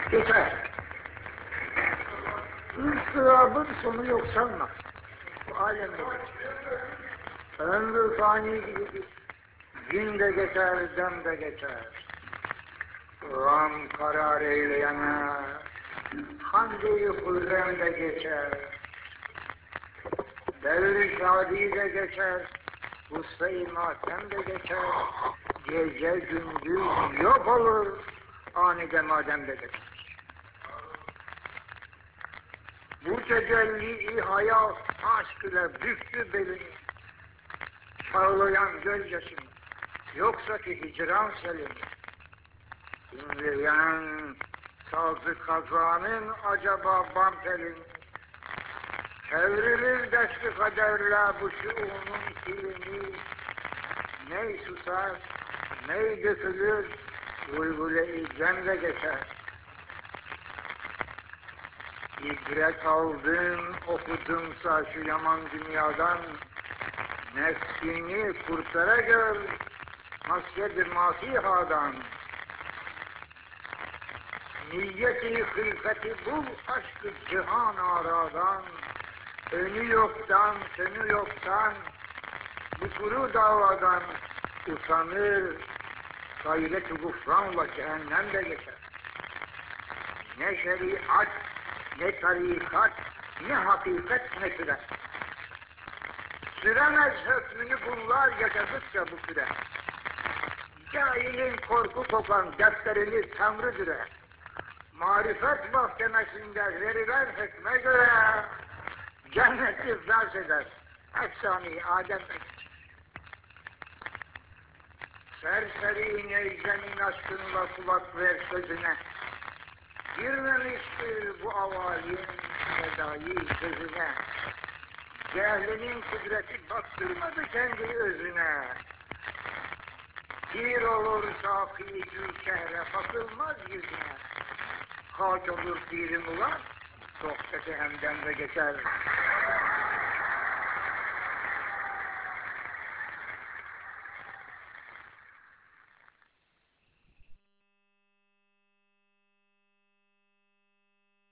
Geçer. Izdırabın sonu yok sanma. Bu alemde geçer. Ömrü fani gibidir. Gün de geçer, dem de geçer. Ram karar eyleyene, Hande-i Hürrem de geçer. Devri şadi de geçer. Gussa-i matem de geçer. Gece gündüz yok olur. Anide madem de geçer. Bu tecelli-i hayat aşk ile büktü belini. Çağlayan gözyaşını, yoksa ki hicran selini. İnleyen sazı kazanın acaba bam telini. Çevrilir desti kaderle bu şuunun kilini. Ney susar, ney dökülür, uygule-i cemre geçer. İbret aldın, okudunsa şu yaman dünyadan, nefsini kurtara gör, masyed-i masihadan. Niyeti hılfeti bul, aşk-ı cihan aradan, önü yoktan, sönü yoktan, bu kuru davadan utanır, gayret-i gufranla cehennem de geçer. Ne şeriat, ne tarikat, ne hakikat ne süre. Süremez hükmünü bunlar yaşadıkça bu süre. Cahilin korku kokan defterini Tanrı düre. Marifet mahkemesinde verilen hükme göre cenneti iflas eder. Efsane-i Adem geçer. Serseri neyzenin aşkınla kulak ver sözüne. Girmemiştir bu avalin sedayı sözüne. Cehlinin kudreti baktırmadı kendi özüne. Bir olur saki gül şehre bakılmaz yüzüne. Kaç olur pirim ulan, sohbeti hemden de geçer.